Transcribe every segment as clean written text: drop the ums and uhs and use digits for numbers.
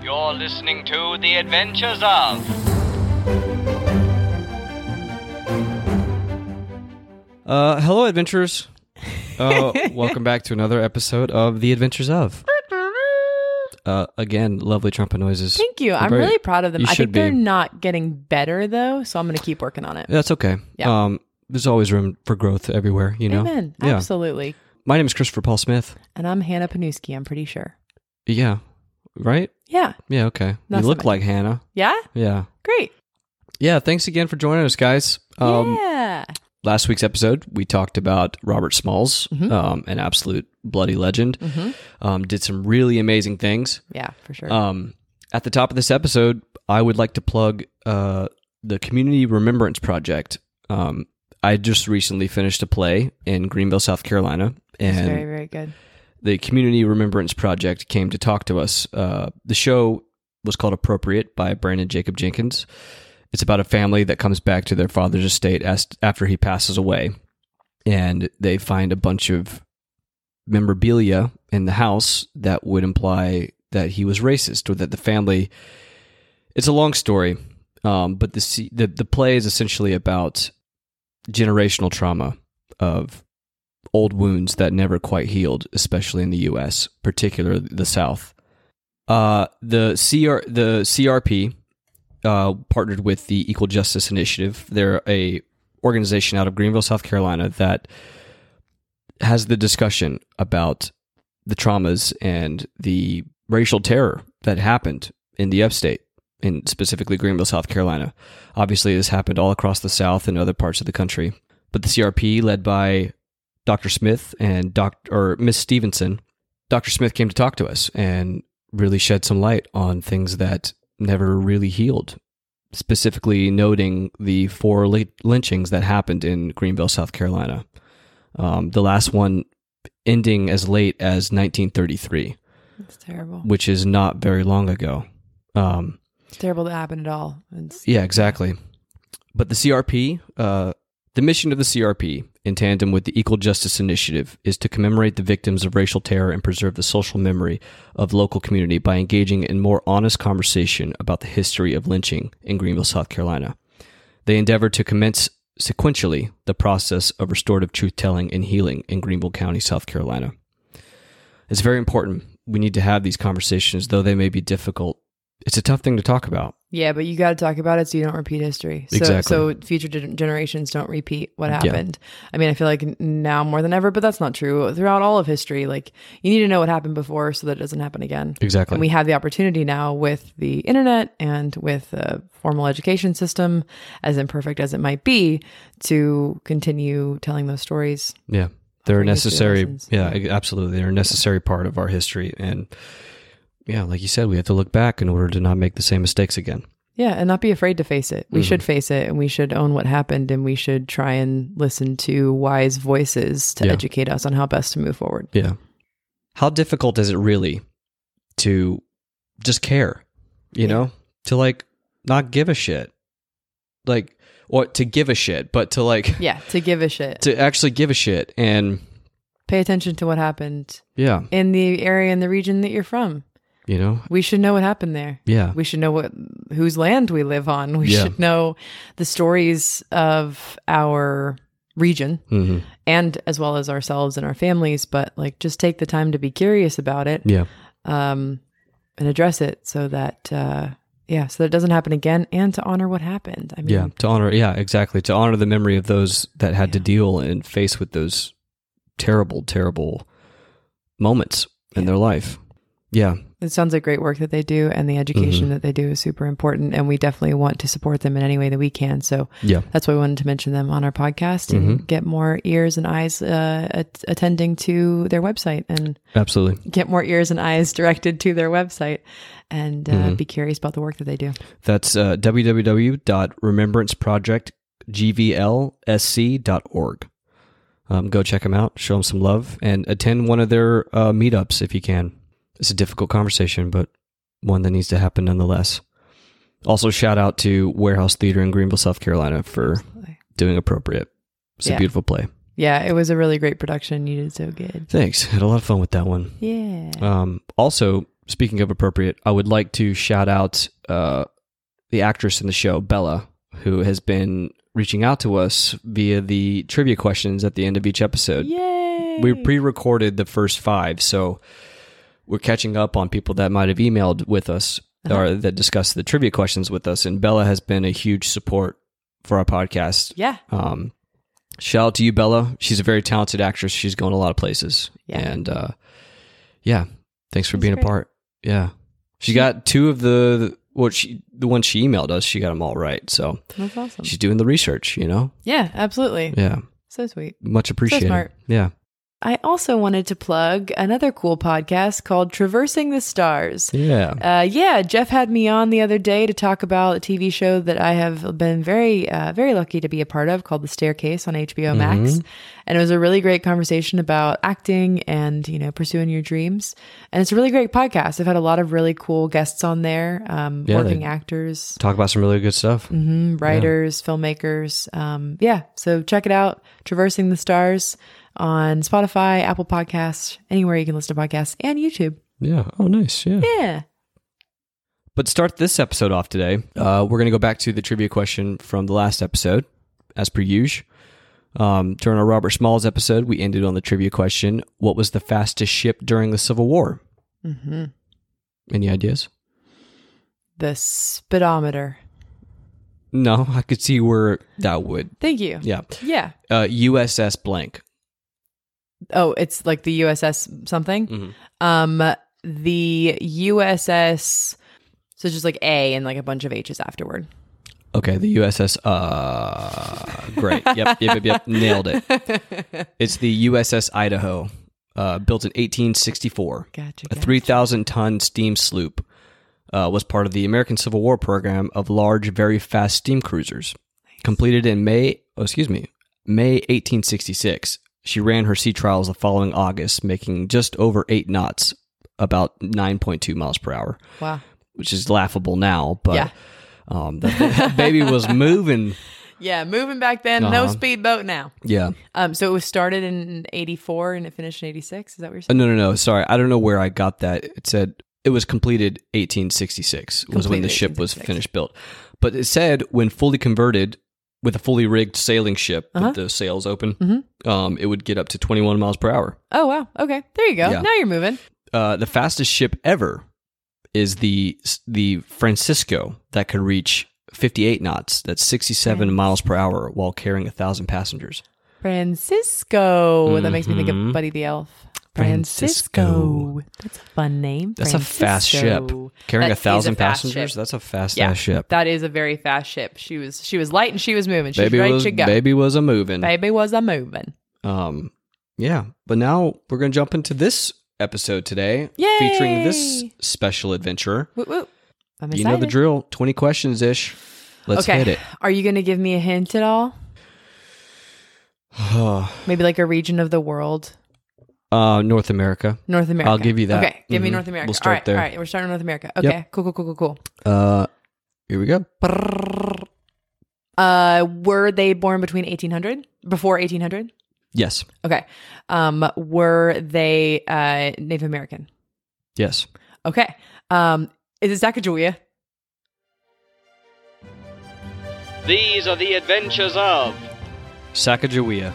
You're listening to The Adventures of... Hello, adventurers. Welcome back to another episode of The Adventures of. Again, lovely trumpet noises. Thank you. I'm really proud of them. I think they're be. not getting better, though, so I'm going to keep working on it. That's okay. Yeah. There's always room for growth everywhere, you know? Amen. Yeah. Absolutely. My name is Christopher Paul Smith. And I'm Hannah Panuski, I'm pretty sure. Yeah. Right? Yeah. Yeah, okay. Not You so look much. like Hannah. Yeah? Yeah. Great. Yeah, thanks again for joining us, guys. Yeah. Last week's episode, we talked about Robert Smalls, Mm-hmm. an absolute bloody legend. Did some really amazing things. Yeah, for sure. At the top of this episode, I would like to plug the Community Remembrance Project. I just recently finished a play in Greenville, South Carolina, It's and very, very good. the Community Remembrance Project came to talk to us. The show was called Appropriate by Brandon Jacob Jenkins. It's about a family that comes back to their father's estate after he passes away, and they find a bunch of memorabilia in the house that would imply that he was racist, or that the family... It's a long story, but the play is essentially about generational trauma of old wounds that never quite healed, especially in the U.S., particularly the South. The CRP partnered with the Equal Justice Initiative. They're a organization out of Greenville, South Carolina, that has the discussion about the traumas and the racial terror that happened in the upstate, in specifically Greenville, South Carolina. Obviously, this happened all across the South and other parts of the country. But the CRP, led by Dr. Smith and Miss Stevenson, Dr. Smith came to talk to us and really shed some light on things that never really healed, specifically noting the 4 lynchings that happened in Greenville, South Carolina. The last one ending as late as 1933. It's terrible. Which is not very long ago. It's terrible that happened at all. Yeah, exactly. But the CRP, the mission of the CRP, in tandem with the Equal Justice Initiative, is to commemorate the victims of racial terror and preserve the social memory of the local community by engaging in more honest conversation about the history of lynching in Greenville, South Carolina. They endeavor to commence sequentially the process of restorative truth-telling and healing in Greenville County, South Carolina. It's very important. We need to have these conversations, though they may be difficult. It's a tough thing to talk about. Yeah, but you got to talk about it so you don't repeat history. Exactly. So future generations don't repeat what happened. Yeah. I mean, I feel like now more than ever, but that's not true. Throughout all of history, like, you need to know what happened before so that it doesn't happen again. Exactly. And we have the opportunity now with the internet and with the formal education system, as imperfect as it might be, to continue telling those stories. Yeah. They're a necessary, yeah, absolutely. They're a necessary part of our history. And yeah, like you said, we have to look back in order to not make the same mistakes again. Yeah, and not be afraid to face it. We should face it, and we should own what happened, and we should try and listen to wise voices to educate us on how best to move forward. Yeah. How difficult is it really to just care, you know? To, like, not give a shit. Like, or to give a shit, but to, like... Yeah, to give a shit. To actually give a shit and... Pay attention to what happened. Yeah. In the area and the region that you're from. You know? We should know what happened there. Yeah. We should know whose land we live on. We should know the stories of our region and as well as ourselves and our families, but like just take the time to be curious about it. Yeah. And address it so that so that it doesn't happen again, and to honor what happened. I mean, to honor exactly. To honor the memory of those that had to deal and face with those terrible, terrible moments in their life. Yeah. It sounds like great work that they do, and the education that they do is super important, and we definitely want to support them in any way that we can. So that's why we wanted to mention them on our podcast and get more ears and eyes attending to their website, and absolutely get more ears and eyes directed to their website, and be curious about the work that they do. That's www.remembranceprojectgvlsc.org. Go check them out, show them some love, and attend one of their meetups if you can. It's a difficult conversation, but one that needs to happen nonetheless. Also, shout out to Warehouse Theater in Greenville, South Carolina for doing Appropriate. It's a beautiful play. Yeah, it was a really great production. You did so good. Thanks. Had a lot of fun with that one. Yeah. Also, speaking of appropriate, I would like to shout out the actress in the show, Bella, who has been reaching out to us via the trivia questions at the end of each episode. Yay! We pre-recorded the first 5, so we're catching up on people that might have emailed with us or that discussed the trivia questions with us, and Bella has been a huge support for our podcast. Yeah. Shout out to you, Bella. She's a very talented actress. She's going a lot of places. Yeah. And thanks for being a part. Yeah. She got 2 of the ones she emailed us. She got them all right. So that's awesome. She's doing the research, you know? Yeah, absolutely. Yeah. So sweet. Much appreciated. So smart. Yeah. I also wanted to plug another cool podcast called Traversing the Stars. Yeah. Jeff had me on the other day to talk about a TV show that I have been very, very lucky to be a part of called The Staircase on HBO Max. And it was a really great conversation about acting and, pursuing your dreams. And it's a really great podcast. I've had a lot of really cool guests on there, working actors. Talk about some really good stuff. Writers, filmmakers. So check it out. Traversing the Stars on Spotify, Apple Podcasts, anywhere you can listen to podcasts, and YouTube. Yeah. Oh, nice. Yeah. Yeah. But start this episode off today. We're going to go back to the trivia question from the last episode, as per usual. During our Robert Smalls episode, we ended on the trivia question, what was the fastest ship during the Civil War? Any ideas? The speedometer. No, I could see where that would. Thank you. Yeah. Yeah. USS blank. Oh, it's like the USS something? The USS, so just like A and like a bunch of H's afterward. Okay, the USS, great. Yep. Nailed it. It's the USS Idaho, built in 1864. Gotcha. A 3,000-ton steam sloop was part of the American Civil War program of large, very fast steam cruisers. Nice. Completed in May 1866. She ran her sea trials the following August, making just over 8 knots, about 9.2 miles per hour. Wow. Which is laughable now, but the baby was moving. Yeah, moving back then. No speedboat now. Yeah. So it was started in 84 and it finished in 86? Is that what you're saying? No. Sorry. I don't know where I got that. It said it was completed 1866 was when the ship was finished built. But it said when fully converted with a fully rigged sailing ship with the sails open, it would get up to 21 miles per hour. Oh, wow. Okay. There you go. Yeah. Now you're moving. The fastest ship ever is the Francisco that could reach 58 knots. That's 67 miles per hour while carrying 1,000 passengers. Francisco. That makes me think of Buddy the Elf. Francisco. That's a fun name. That's a fast ship. Carrying 1,000 passengers. That's a fast ass ship. That is a very fast ship. She was light and she was moving. She baby was ready to go. Baby was a moving. Baby was a moving. Yeah. But now we're going to jump into this episode today. Yay! Featuring this special adventurer. Woo woo. I'm excited. You know the drill. 20 questions ish. Let's hit it. Are you going to give me a hint at all? Maybe like a region of the world. North America. North America. I'll give you that. Okay, give me North America. We'll start there. All right, we're starting North America. Okay, Yep. Cool. Here we go. Were they born between 1800? Before 1800? Yes. Okay. Were they Native American? Yes. Okay. Is it Sacagawea? These are the adventures of Sacagawea.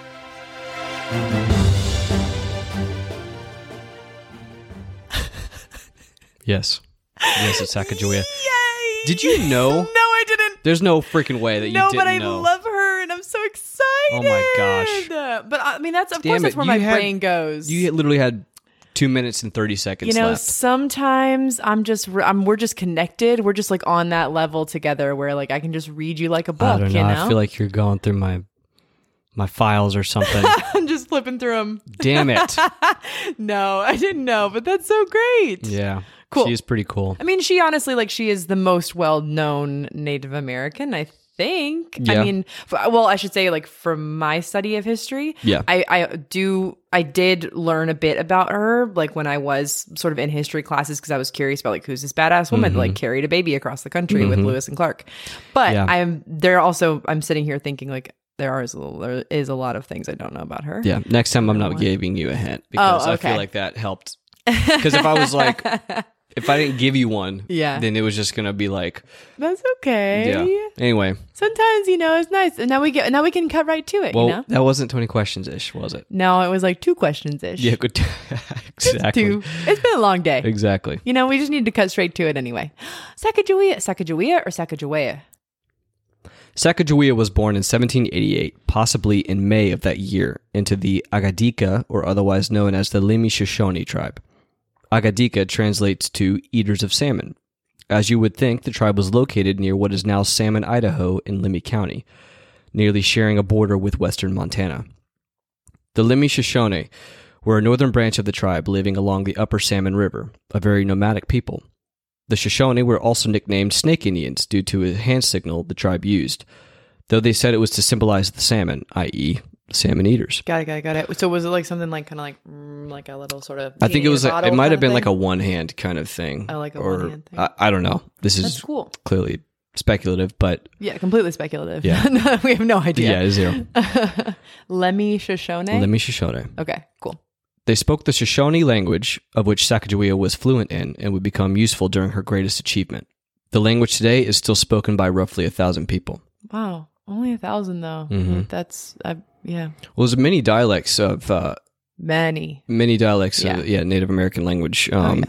Yes. Yes, it's Sacagawea. Yay! Did you know? No, I didn't. There's no freaking way that you didn't know. No, but I love her, and I'm so excited. Oh my gosh! But I mean, that's where my brain goes. You literally had 2 minutes and 30 seconds left. Sometimes we're just connected. We're just like on that level together, where like I can just read you like a book. I don't know. I feel like you're going through my files or something. I'm just flipping through them. Damn it! No, I didn't know, but that's so great. Yeah. Cool. She is pretty cool. I mean, she honestly, she is the most well-known Native American, I think. Yeah. I mean, I should say, from my study of history, yeah. I did learn a bit about her, when I was sort of in history classes, because I was curious about, who's this badass woman that, carried a baby across the country with Lewis and Clark. But I'm sitting here thinking, there is a lot of things I don't know about her. Yeah. Next time I'm not giving you a hint, because I feel like that helped Because if I was like, if I didn't give you one, yeah, then it was just gonna be like, that's okay. Yeah. Anyway, sometimes it's nice, and now we can cut right to it. Well, that wasn't 20 questions ish, was it? No, it was like 2 questions ish. Yeah, good. Exactly. It's been a long day. Exactly. We just need to cut straight to it anyway. Sacagawea or Sacagawea? Sacagawea was born in 1788, possibly in May of that year, into the Agadika, or otherwise known as the Lemhi Shoshone tribe. Agadika translates to eaters of salmon. As you would think, the tribe was located near what is now Salmon, Idaho, in Lemhi County, nearly sharing a border with western Montana. The Lemhi Shoshone were a northern branch of the tribe living along the upper Salmon River, a very nomadic people. The Shoshone were also nicknamed Snake Indians due to a hand signal the tribe used, though they said it was to symbolize the salmon, i.e., salmon eaters. Got it. So was it like something like kind of like a little sort of... I think it was. It might have been like a one-hand kind of thing. Oh, like a one-hand thing. I don't know. That's cool. Clearly speculative, but... Yeah, completely speculative. Yeah. No, we have no idea. Yeah, 0. Lemhi Shoshone? Lemhi Shoshone. Okay, cool. They spoke the Shoshone language, of which Sacagawea was fluent in and would become useful during her greatest achievement. The language today is still spoken by roughly 1,000 people. Wow, only 1,000 though. Mm-hmm. That's, yeah. Well, there's many dialects of... Many dialects of Native American language.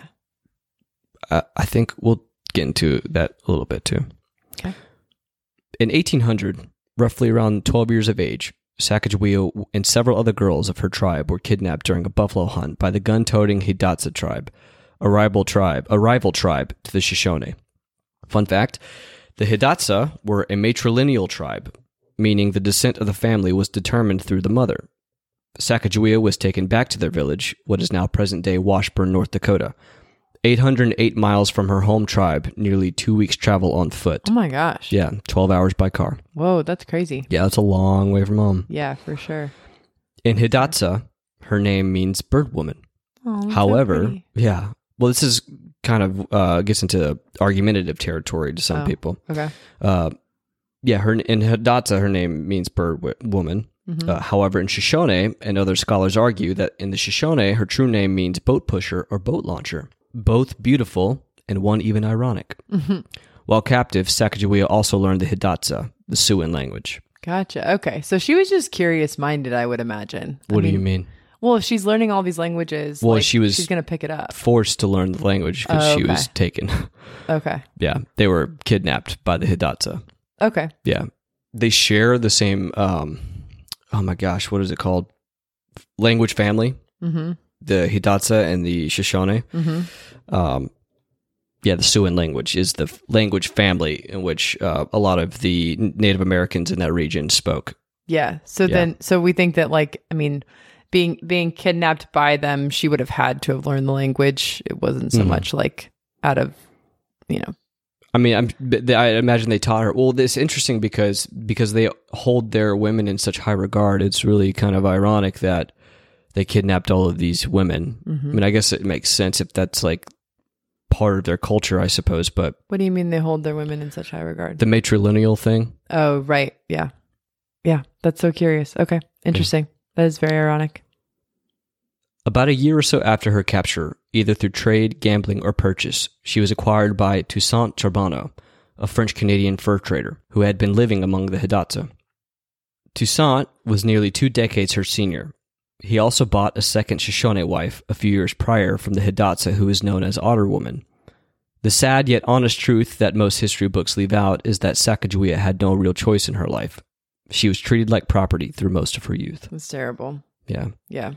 I think we'll get into that a little bit too. Okay. In 1800, roughly around 12 years of age, Sacagawea and several other girls of her tribe were kidnapped during a buffalo hunt by the gun-toting Hidatsa tribe, a rival tribe to the Shoshone. Fun fact, the Hidatsa were a matrilineal tribe, meaning the descent of the family was determined through the mother. Sacagawea was taken back to their village, what is now present-day Washburn, North Dakota, 808 miles from her home tribe, nearly 2 weeks' travel on foot. Oh my gosh. Yeah, 12 hours by car. Whoa, that's crazy. Yeah, that's a long way from home. Yeah, for sure. In Hidatsa, her name means bird woman. Oh, however, so yeah, well, this is kind of gets into argumentative territory to some people. Okay. In Hidatsa, her name means bird woman. Mm-hmm. However, in Shoshone, and other scholars argue that in the Shoshone, her true name means boat pusher or boat launcher. Both beautiful and one even ironic. Mm-hmm. While captive, Sacagawea also learned the Hidatsa, the Siouan language. Gotcha. Okay. So she was just curious-minded, I would imagine. What do you mean? Well, if she's learning all these languages, she's going to pick it up. Forced to learn the language because she was taken. Okay. Yeah. They were kidnapped by the Hidatsa. Okay. Yeah. They share the same, oh my gosh, what is it called? Language family. Mm-hmm. The Hidatsa and the Shoshone. Mm-hmm. The Siouan language is the language family in which a lot of the Native Americans in that region spoke. Yeah. So we think that, being kidnapped by them, she would have had to have learned the language. It wasn't so much like out of, I imagine they taught her. Well, it's interesting because they hold their women in such high regard. It's really kind of ironic that they kidnapped all of these women. Mm-hmm. I mean, I guess it makes sense if that's like part of their culture, I suppose. But what do you mean they hold their women in such high regard? The matrilineal thing. Oh, right. Yeah. Yeah. That's so curious. Okay. Interesting. Yeah. That is very ironic. About a year or so after her capture, either through trade, gambling, or purchase, she was acquired by Toussaint Charbonneau, a French-Canadian fur trader who had been living among the Hidatsa. Toussaint was nearly 2 decades her senior. He also bought a second Shoshone wife a few years prior from the Hidatsa who is known as Otter Woman. The sad yet honest truth that most history books leave out is that Sacagawea had no real choice in her life. She was treated like property through most of her youth. That's terrible. Yeah. Yeah.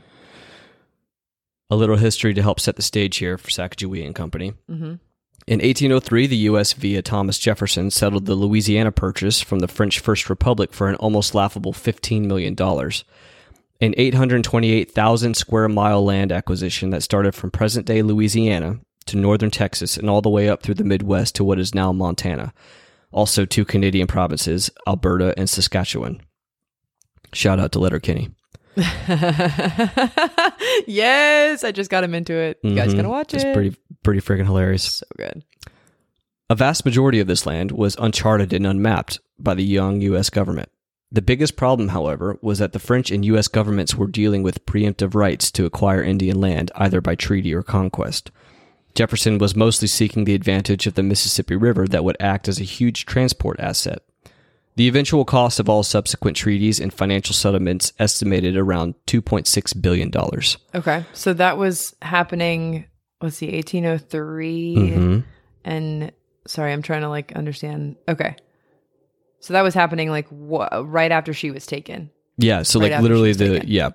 A little history to help set the stage here for Sacagawea and Company. Mm-hmm. In 1803, the U.S. via Thomas Jefferson settled the Louisiana Purchase from the French First Republic for an almost laughable $15 million. An 828,000 square mile land acquisition that started from present-day Louisiana to northern Texas and all the way up through the Midwest to what is now Montana. Also 2 Canadian provinces, Alberta and Saskatchewan. Shout out to Letterkenny. Yes, I just got him into it. You guys gotta watch it. It's pretty freaking hilarious. So good. A vast majority of this land was uncharted and unmapped by the young U.S. government. The biggest problem, however, was that the French and U.S. governments were dealing with preemptive rights to acquire Indian land, either by treaty or conquest. Jefferson was mostly seeking the advantage of the Mississippi River that would act as a huge transport asset. The eventual cost of all subsequent treaties and financial settlements estimated around $2.6 billion. Okay, so that was happening, 1803? Mm-hmm. And, sorry, I'm trying to, understand. Okay. So that was happening right after she was taken. Yeah. So right literally okay.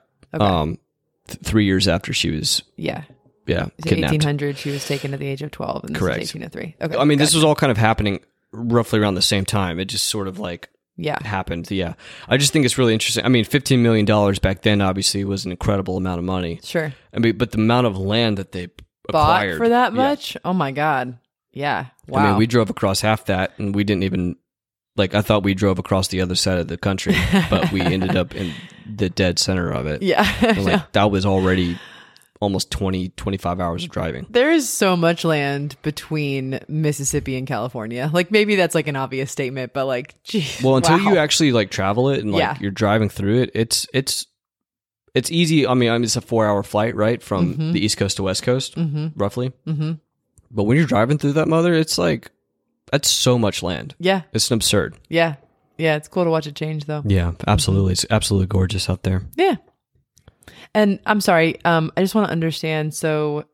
3 years after she was. Yeah. Yeah. So 1800, she was taken at the age of 12. And Correct. This is 1803. Okay. I mean, This was all kind of happening roughly around the same time. It just sort of happened. Yeah. I just think it's really interesting. I mean, $15 million back then obviously was an incredible amount of money. Sure. I mean, but the amount of land that they acquired. Bought for that much? Oh my God. Yeah. Wow. I mean, we drove across half that and we didn't even. I thought we drove across the other side of the country, but we ended up in the dead center of it. Yeah. And that was already almost 25 hours of driving. There is so much land between Mississippi and California. Maybe that's an obvious statement, but geez. Well, until you actually travel it and you're driving through it, it's easy. I mean, it's a 4-hour flight, right? From the East Coast to West Coast, roughly. Mm-hmm. But when you're driving through that mother, it's that's so much land. Yeah. It's absurd. Yeah. Yeah. It's cool to watch it change, though. Yeah, absolutely. It's absolutely gorgeous out there. Yeah. And I'm sorry. I just want to understand. So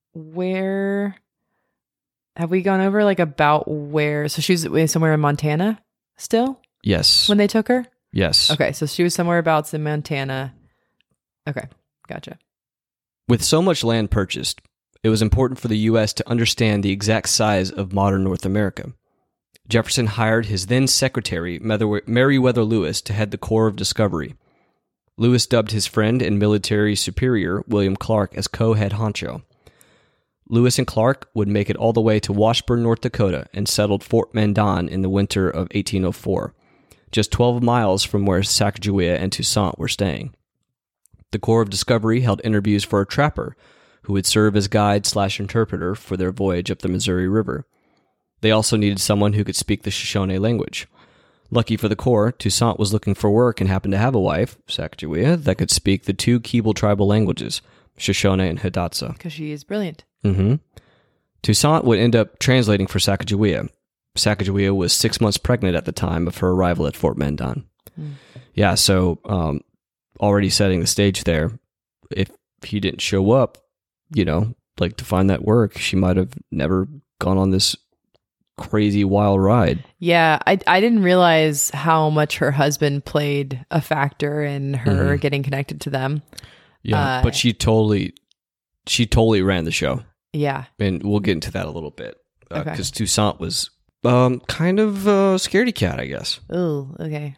where have we gone over about where? So she was somewhere in Montana still? Yes. When they took her? Yes. Okay. So she was somewhere abouts in Montana. Okay. Gotcha. With so much land purchased, it was important for the U.S. to understand the exact size of modern North America. Jefferson hired his then secretary, Meriwether Lewis, to head the Corps of Discovery. Lewis dubbed his friend and military superior, William Clark, as co-head honcho. Lewis and Clark would make it all the way to Washburn, North Dakota, and settled Fort Mandan in the winter of 1804, just 12 miles from where Sacagawea and Toussaint were staying. The Corps of Discovery held interviews for a trapper, who would serve as guide/interpreter for their voyage up the Missouri River. They also needed someone who could speak the Shoshone language. Lucky for the Corps, Toussaint was looking for work and happened to have a wife, Sacagawea, that could speak the 2 Keble tribal languages, Shoshone and Hidatsa. Because she is brilliant. Mm-hmm. Toussaint would end up translating for Sacagawea. Sacagawea was 6 months pregnant at the time of her arrival at Fort Mandan. Yeah, so already setting the stage there. If he didn't show up, to find that work, she might have never gone on this crazy wild ride. Yeah, I didn't realize how much her husband played a factor in her getting connected to them. Yeah, but she totally ran the show. Yeah. And we'll get into that a little bit. Because Okay. Toussaint was kind of a scaredy cat, I guess. Oh, okay.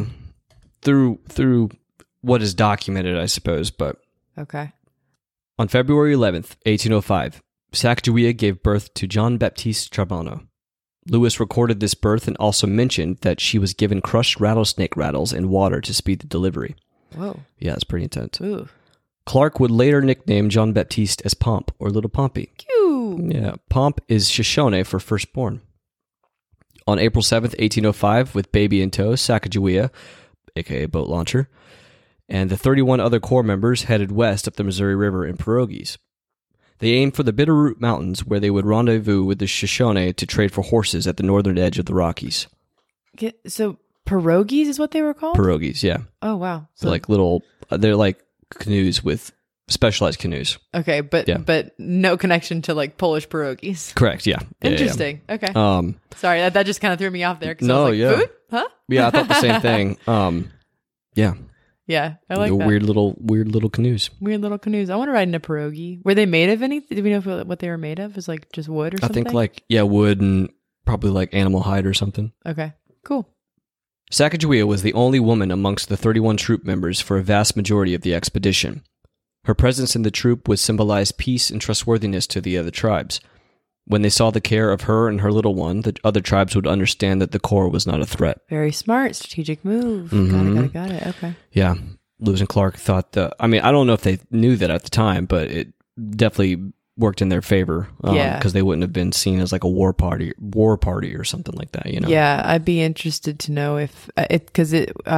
Through what is documented, I suppose, but... Okay. On February 11th, 1805, Sacagawea gave birth to John Baptiste Charbonneau. Lewis recorded this birth and also mentioned that she was given crushed rattlesnake rattles and water to speed the delivery. Whoa. Yeah, it's pretty intense. Ooh. Clark would later nickname John Baptiste as Pomp, or Little Pompey. Cute. Yeah, Pomp is Shoshone for firstborn. On April 7th, 1805, with baby in tow, Sacagawea, aka boat launcher, and the 31 other Corps members headed west up the Missouri River in pirogues. They aimed for the Bitterroot Mountains, where they would rendezvous with the Shoshone to trade for horses at the northern edge of the Rockies. So pirogues is what they were called? Pirogues, yeah. Oh, wow. So they're like canoes with specialized canoes. Okay, but no connection to Polish pierogies. Correct, yeah. Interesting. Yeah. Okay. Sorry, that just kind of threw me off there. No, I was yeah. Food? Huh? Yeah, I thought the same thing. Yeah. Yeah, I like that. Weird little canoes. Weird little canoes. I want to ride in a pierogi. Were they made of anything? Do we know what they were made of? Is just wood or something? I think wood and probably animal hide or something. Okay, cool. Sacagawea was the only woman amongst the 31 troop members for a vast majority of the expedition. Her presence in the troop would symbolize peace and trustworthiness to the other tribes. When they saw the care of her and her little one, the other tribes would understand that the Corps was not a threat. Very smart, strategic move. Got it. Okay. Yeah. Lewis and Clark thought I don't know if they knew that at the time, but it definitely worked in their favor. Because they wouldn't have been seen as like a war party or something like that, you know? Yeah, I'd be interested to know if because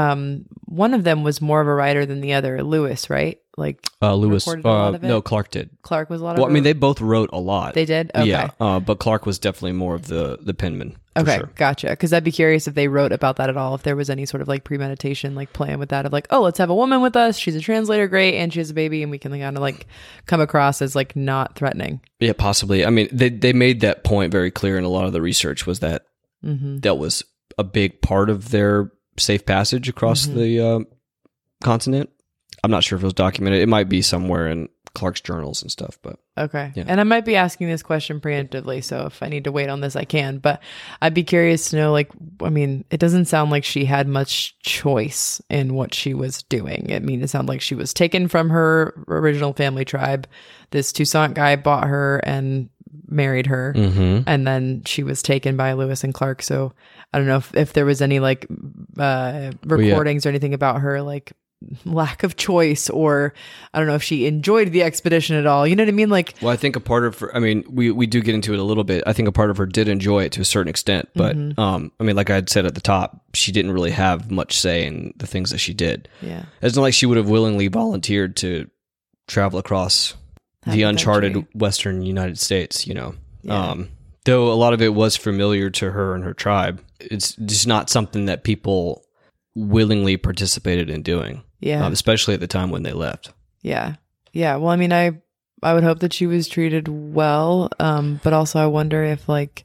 one of them was more of a writer than the other, Lewis, right? Like Lewis, no, Clark did. Clark was a lot of it? Well, I mean, they both wrote a lot. They did? Okay. Yeah, but Clark was definitely more of the penman. Okay, sure. Gotcha. Because I'd be curious if they wrote about that at all, if there was any sort of like premeditation, like plan with that of like, oh, let's have a woman with us. She's a translator, great, and she has a baby, and we can kind of like come across as like not threatening. Yeah, possibly. I mean, they made that point very clear in a lot of the research was that that was a big part of their safe passage across the continent. I'm not sure if it was documented. It might be somewhere in Clark's journals and stuff, but okay. Yeah. And I might be asking this question preemptively, so if I need to wait on this, I can. But I'd be curious to know, like, I mean, it doesn't sound like she had much choice in what she was doing. I mean, it sounded like she was taken from her original family tribe. This Toussaint guy bought her and married her, and then she was taken by Lewis and Clark. So I don't know if there was any like recordings or anything about her like lack of choice, or I don't know if she enjoyed the expedition at all. You know what I mean? Like, well, I think a part of her, I mean, we do get into it a little bit. I think a part of her did enjoy it to a certain extent, but I mean, like I had said at the top, she didn't really have much say in the things that she did. Yeah, it's not like she would have willingly volunteered to travel across the uncharted Western United States, you know. Yeah. Though a lot of it was familiar to her and her tribe, it's just not something that people willingly participated in doing. Yeah. Especially at the time when they left. Yeah. Yeah. Well, I mean, I would hope that she was treated well. But also I wonder if like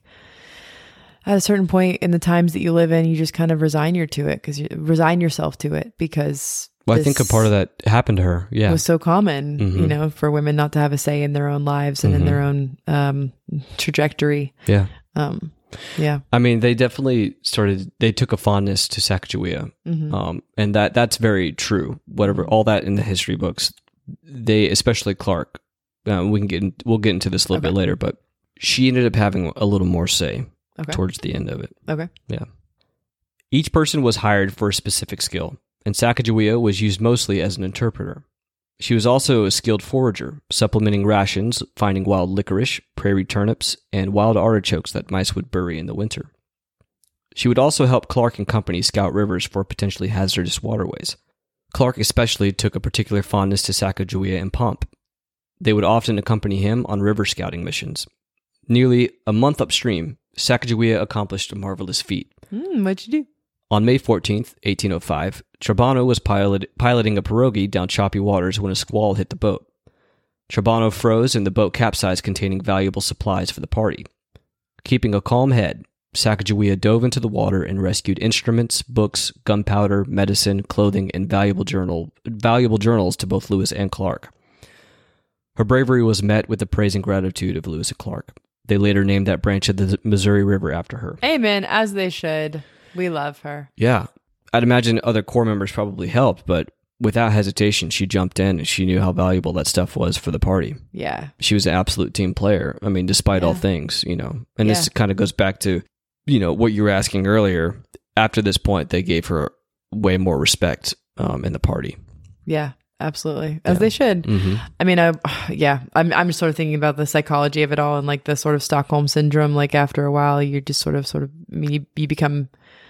at a certain point in the times that you live in, you just kind of resign yourself to it because well, I think a part of that happened to her. Yeah. It was so common, you know, for women not to have a say in their own lives and in their own trajectory. Yeah. Yeah. I mean, they definitely they took a fondness to Sacagawea. And that's very true. Whatever, all that in the history books, they, especially Clark, we'll get into this a little bit later, but she ended up having a little more say towards the end of it. Okay. Yeah. Each person was hired for a specific skill, and Sacagawea was used mostly as an interpreter. She was also a skilled forager, supplementing rations, finding wild licorice, prairie turnips, and wild artichokes that mice would bury in the winter. She would also help Clark and company scout rivers for potentially hazardous waterways. Clark especially took a particular fondness to Sacagawea and Pomp. They would often accompany him on river scouting missions. Nearly a month upstream, Sacagawea accomplished a marvelous feat. What'd you do? On May 14th, 1805, Trabano was piloting a pirogue down choppy waters when a squall hit the boat. Trabano froze and the boat capsized, containing valuable supplies for the party. Keeping a calm head, Sacagawea dove into the water and rescued instruments, books, gunpowder, medicine, clothing, and valuable journals to both Lewis and Clark. Her bravery was met with the praise and gratitude of Lewis and Clark. They later named that branch of the Missouri River after her. Amen, as they should. We love her. Yeah. I'd imagine other Corps members probably helped, but without hesitation, she jumped in and she knew how valuable that stuff was for the party. Yeah. She was an absolute team player. I mean, despite all things, you know. And this kind of goes back to, you know, what you were asking earlier. After this point, they gave her way more respect in the party. Yeah, absolutely. As they should. I mean, I'm sort of thinking about the psychology of it all and like the sort of Stockholm syndrome. Like after a while, you're just sort of, I mean, you become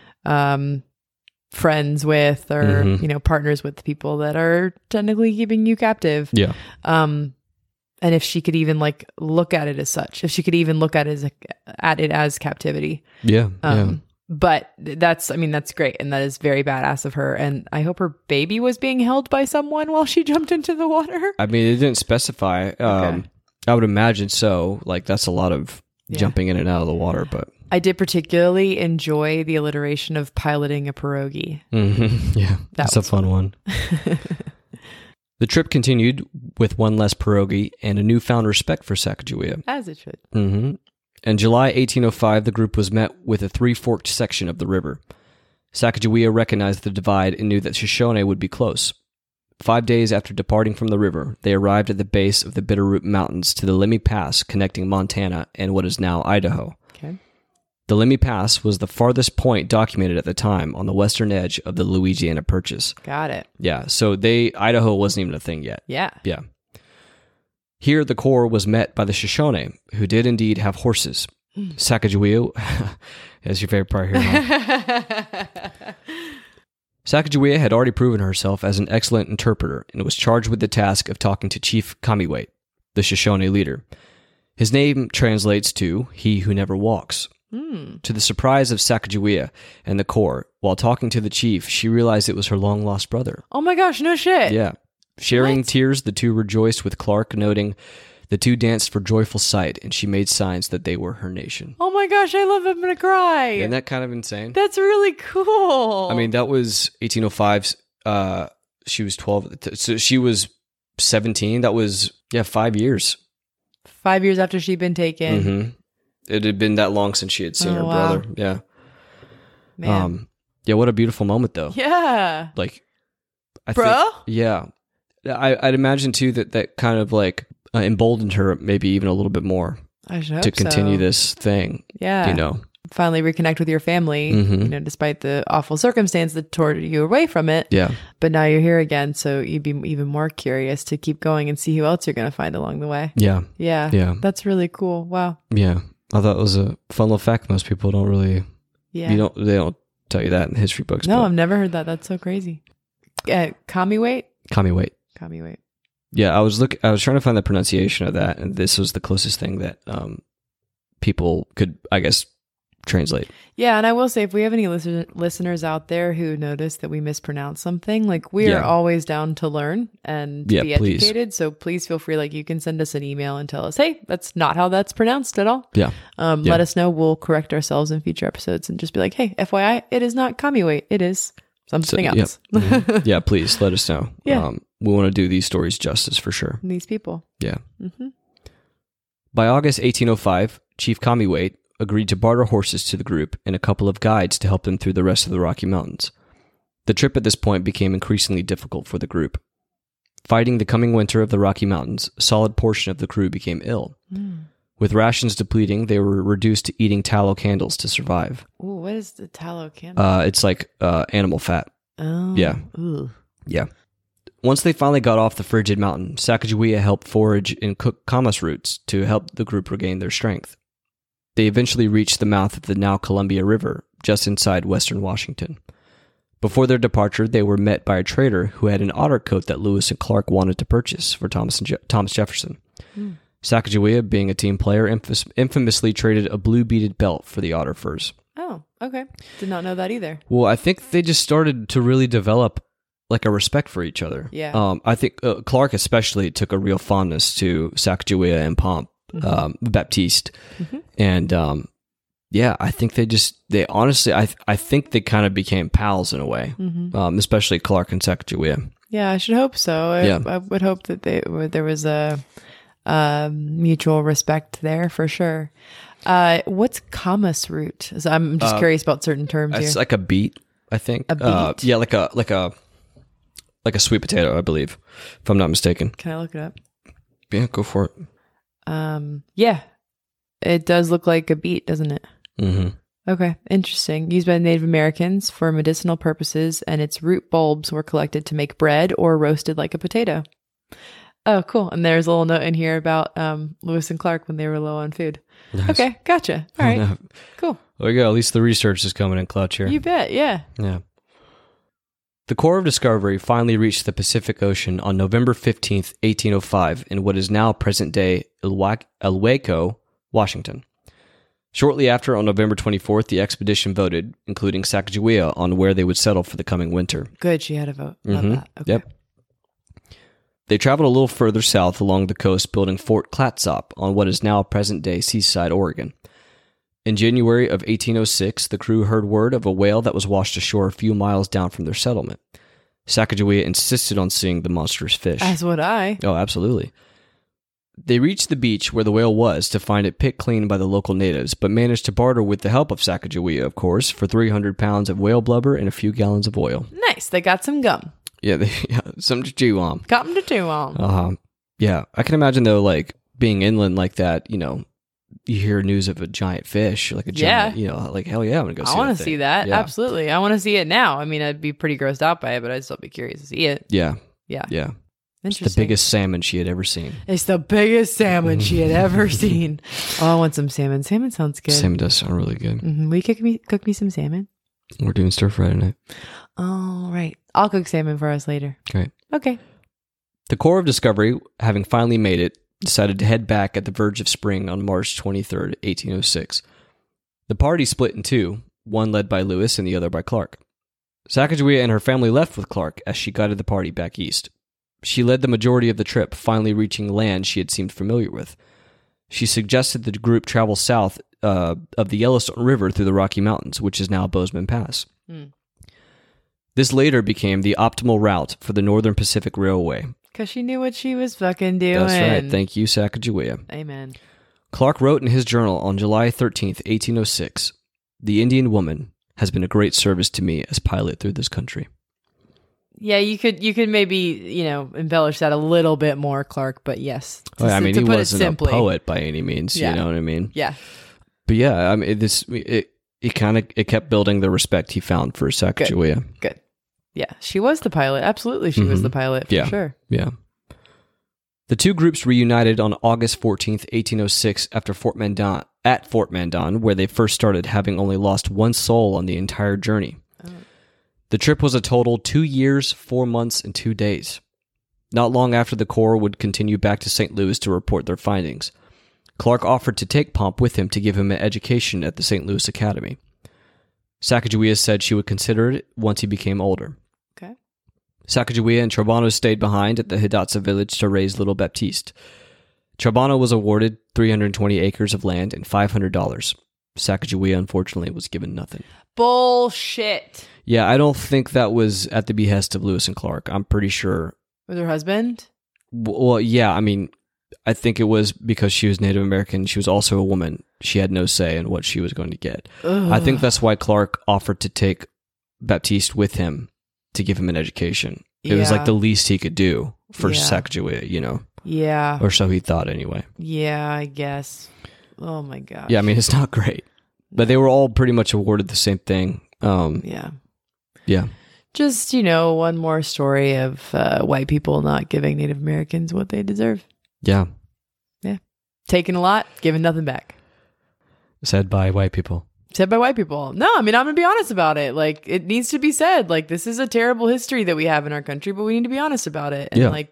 friends with or you know, partners with people that are technically keeping you captive. Yeah. And if she could even like look at it as such, if she could even look at it as captivity. Yeah. But that's great, and that is very badass of her. And I hope her baby was being held by someone while she jumped into the water. I mean, it didn't specify. I would imagine so. Like that's a lot of jumping in and out of the water, but I did particularly enjoy the alliteration of piloting a pirogue. Yeah, that's a fun one. The trip continued with one less pirogue and a newfound respect for Sacagawea. As it should. In July 1805, the group was met with a three-forked section of the river. Sacagawea recognized the divide and knew that Shoshone would be close. 5 days after departing from the river, they arrived at the base of the Bitterroot Mountains to the Lemhi Pass connecting Montana and what is now Idaho. Okay. The Lemhi Pass was the farthest point documented at the time on the western edge of the Louisiana Purchase. Got it. Yeah, so Idaho wasn't even a thing yet. Yeah. Yeah. Here, the Corps was met by the Shoshone, who did indeed have horses. Sacagawea, that's your favorite part here. Huh? Sacagawea had already proven herself as an excellent interpreter and was charged with the task of talking to Chief Kamiwait, the Shoshone leader. His name translates to "he who never walks." To the surprise of Sacagawea and the Corps, while talking to the chief, she realized it was her long-lost brother. Oh my gosh, no shit. Yeah. Sharing tears, the two rejoiced with Clark, noting the two danced for joyful sight, and she made signs that they were her nation. Oh my gosh, I love it. I'm going to cry. Isn't that kind of insane? That's really cool. I mean, that was 1805. She was 12. So she was 17. That was, 5 years. 5 years after she'd been taken. Mm-hmm. It had been that long since she had seen her brother. Yeah. Man. What a beautiful moment, though. Yeah. Like, Bro? Yeah. I'd imagine, too, that kind of like emboldened her maybe even a little bit more. I should hope to continue this thing. Yeah. You know. Finally reconnect with your family, despite the awful circumstance that tore you away from it. Yeah. But now you're here again, so you'd be even more curious to keep going and see who else you're going to find along the way. Yeah. Yeah. Yeah. That's really cool. Wow. Yeah. I thought it was a fun little fact. Most people don't really, they don't tell you that in history books. No, I've never heard that. That's so crazy. Kamiwait? Kamiwait. Yeah, I was trying to find the pronunciation of that, and this was the closest thing that people could, I guess, translate. Yeah, and I will say, if we have any listeners out there who notice that we mispronounce something, like we are always down to learn and be educated. So please feel free. Like you can send us an email and tell us, hey, that's not how that's pronounced at all. Yeah. Let us know. We'll correct ourselves in future episodes and just be like, hey, FYI, it is not Kamiwait. It is something else. Yeah, please let us know. Yeah. We want to do these stories justice for sure. These people. Yeah. Mm-hmm. By August 1805, Chief Kamiwait agreed to barter horses to the group and a couple of guides to help them through the rest of the Rocky Mountains. The trip at this point became increasingly difficult for the group. Fighting the coming winter of the Rocky Mountains, a solid portion of the crew became ill. With rations depleting, they were reduced to eating tallow candles to survive. Ooh, what is the tallow candle? It's like animal fat. Oh. Yeah. Ooh. Yeah. Once they finally got off the frigid mountain, Sacagawea helped forage and cook camas roots to help the group regain their strength. They eventually reached the mouth of the now Columbia River, just inside western Washington. Before their departure, they were met by a trader who had an otter coat that Lewis and Clark wanted to purchase for Thomas Jefferson. Sacagawea, being a team player, infamously traded a blue beaded belt for the otter furs. Oh, okay. Did not know that either. Well, I think they just started to really develop like a respect for each other. Yeah. I think Clark especially took a real fondness to Sacagawea and Pomp. Baptiste. And I think they honestly, I think they kind of became pals in a way, especially Clark and Sacagawea. Yeah, I should hope so. I would hope that there was a mutual respect there for sure. What's camas root? So I'm just curious about certain terms here. It's like a beet, I think. A beet? Yeah, like a sweet potato, I believe, if I'm not mistaken. Can I look it up? Yeah, go for it. Yeah, it does look like a beet, doesn't it? Mm-hmm. Okay, interesting. Used by Native Americans for medicinal purposes, and its root bulbs were collected to make bread or roasted like a potato. Oh, cool. And there's a little note in here about Lewis and Clark when they were low on food. Nice. Okay, gotcha. All right, cool. There we go. At least the research is coming in clutch here. You bet, yeah. Yeah. The Corps of Discovery finally reached the Pacific Ocean on November 15th, 1805, in what is now present-day Elwayco, Washington. Shortly after, on November 24th, the expedition voted, including Sacagawea, on where they would settle for the coming winter. Good, she had a vote. Love that. Okay. Yep. They traveled a little further south along the coast, building Fort Clatsop on what is now present-day Seaside, Oregon. In January of 1806, the crew heard word of a whale that was washed ashore a few miles down from their settlement. Sacagawea insisted on seeing the monstrous fish. As would I. Oh, absolutely. They reached the beach where the whale was to find it picked clean by the local natives, but managed to barter with the help of Sacagawea, of course, for 300 pounds of whale blubber and a few gallons of oil. Nice. They got some gum. Yeah, something to chew on. Got them to chew on. Yeah, I can imagine, though, like, being inland like that, you hear news of a giant fish, like a giant, like, hell yeah, I'm going to go see that. I want to see that. Yeah. Absolutely. I want to see it now. I mean, I'd be pretty grossed out by it, but I'd still be curious to see it. Yeah. Yeah. Yeah. It's the biggest salmon she had ever seen. It's the biggest salmon she had ever seen. Oh, I want some salmon. Salmon sounds good. Salmon does sound really good. Mm-hmm. Will you cook me some salmon? We're doing stir fry tonight. Oh, right. I'll cook salmon for us later. Great. Okay. The Corps of Discovery, having finally made it, decided to head back at the verge of spring on March 23rd, 1806. The party split in two, one led by Lewis and the other by Clark. Sacagawea and her family left with Clark as she guided the party back east. She led the majority of the trip, finally reaching land she had seemed familiar with. She suggested the group travel south of the Yellowstone River through the Rocky Mountains, which is now Bozeman Pass. This later became the optimal route for the Northern Pacific Railway. Because she knew what she was fucking doing. That's right. Thank you, Sacagawea. Amen. Clark wrote in his journal on July 13th, 1806, "The Indian woman has been a great service to me as pilot through this country." Yeah, you could maybe, embellish that a little bit more, Clark, but yes. He wasn't a poet by any means, you know what I mean? Yeah. But yeah, I mean, it kept building the respect he found for Sacagawea. Good. Yeah, she was the pilot. Absolutely, she was the pilot, for sure. Yeah. The two groups reunited on August 14th, 1806 at Fort Mandan, where they first started, having only lost one soul on the entire journey. Oh. The trip was a total 2 years, 4 months, and 2 days. Not long after, the Corps would continue back to St. Louis to report their findings. Clark offered to take Pomp with him to give him an education at the St. Louis Academy. Sacagawea said she would consider it once he became older. Okay. Sacagawea and Charbonneau stayed behind at the Hidatsa village to raise little Baptiste. Charbonneau was awarded 320 acres of land and $500. Sacagawea, unfortunately, was given nothing. Bullshit. Yeah, I don't think that was at the behest of Lewis and Clark. I'm pretty sure. With her husband? Well, yeah, I mean, I think it was because she was Native American. She was also a woman. She had no say in what she was going to get. Ugh. I think that's why Clark offered to take Baptiste with him to give him an education. It was like the least he could do for Sacagawea, Yeah. Or so he thought anyway. Yeah, I guess. Oh my gosh. Yeah, I mean, it's not great. But they were all pretty much awarded the same thing. Yeah. Yeah. Just, one more story of white people not giving Native Americans what they deserve. Yeah. Yeah. Taking a lot, giving nothing back. Said by white people. Said by white people. No, I mean, I'm going to be honest about it. Like, it needs to be said. Like, this is a terrible history that we have in our country, but we need to be honest about it.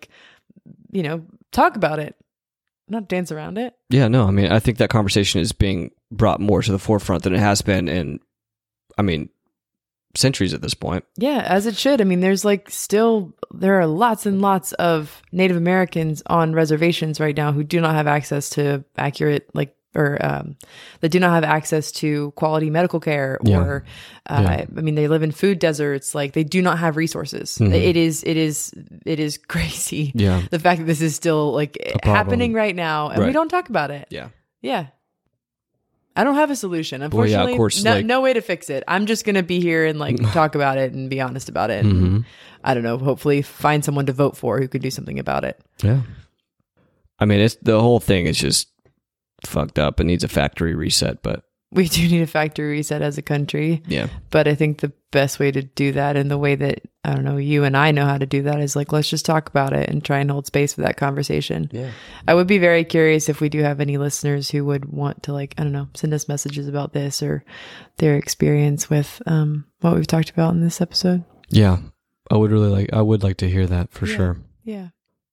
And, talk about it. Not dance around it. Yeah, no, I mean, I think that conversation is being brought more to the forefront than it has been in, centuries at this point. Yeah, as it should. I mean, there are lots and lots of Native Americans on reservations right now who do not have access to accurate, that do not have access to quality medical care, or, they live in food deserts. Like, they do not have resources. Mm-hmm. It is crazy. Yeah. The fact that this is still happening right now and we don't talk about it. Yeah. Yeah. I don't have a solution. Unfortunately, of course, no way to fix it. I'm just going to be here and talk about it and be honest about it. And, mm-hmm. I don't know, hopefully find someone to vote for who can do something about it. Yeah. I mean, the whole thing is just fucked up and needs a factory reset, but we do need a factory reset as a country. Yeah. But I think the best way to do that, and the way that, I don't know, you and I know how to do that, is let's just talk about it and try and hold space for that conversation. Yeah. I would be very curious if we do have any listeners who would want to send us messages about this or their experience with what we've talked about in this episode. Yeah. I would like to hear that for sure. Yeah.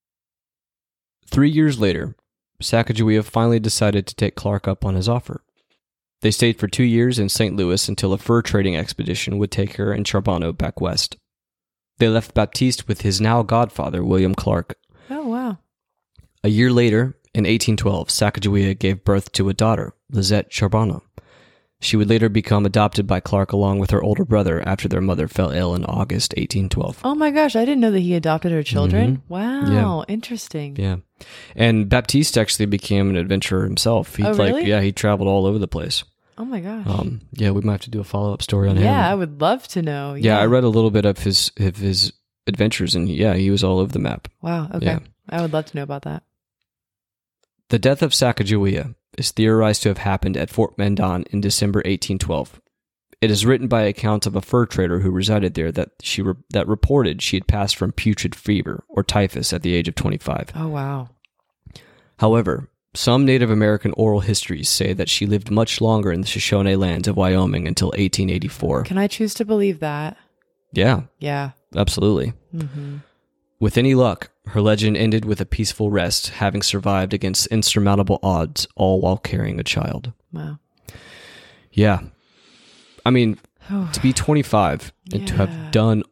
3 years later, Sacagawea finally decided to take Clark up on his offer. They stayed for 2 years in St. Louis until a fur trading expedition would take her and Charbonneau back west. They left Baptiste with his now godfather, William Clark. Oh, wow. A year later, in 1812, Sacagawea gave birth to a daughter, Lizette Charbonneau. She would later become adopted by Clark along with her older brother after their mother fell ill in August 1812. Oh my gosh, I didn't know that he adopted her children. Mm-hmm. Wow, yeah. Interesting. Yeah. And Baptiste actually became an adventurer himself. Really? He traveled all over the place. Oh my gosh. Yeah, we might have to do a follow-up story on him. Yeah, I would love to know. Yeah, I read a little bit of his adventures, and he was all over the map. Wow, okay. Yeah. I would love to know about that. The death of Sacagawea is theorized to have happened at Fort Mandan in December 1812. It is written by accounts of a fur trader who resided there that reported she had passed from putrid fever or typhus at the age of 25. Oh, wow. However, some Native American oral histories say that she lived much longer in the Shoshone lands of Wyoming until 1884. Can I choose to believe that? Yeah. Yeah. Absolutely. Mm-hmm. With any luck, her legend ended with a peaceful rest, having survived against insurmountable odds, all while carrying a child. Wow. Yeah. I mean, to be 25 and to have done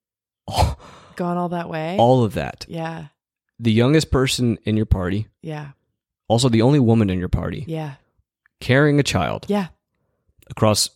gone all that way, all of that. Yeah. The youngest person in your party. Yeah. Also the only woman in your party. Yeah. Carrying a child. Yeah. Across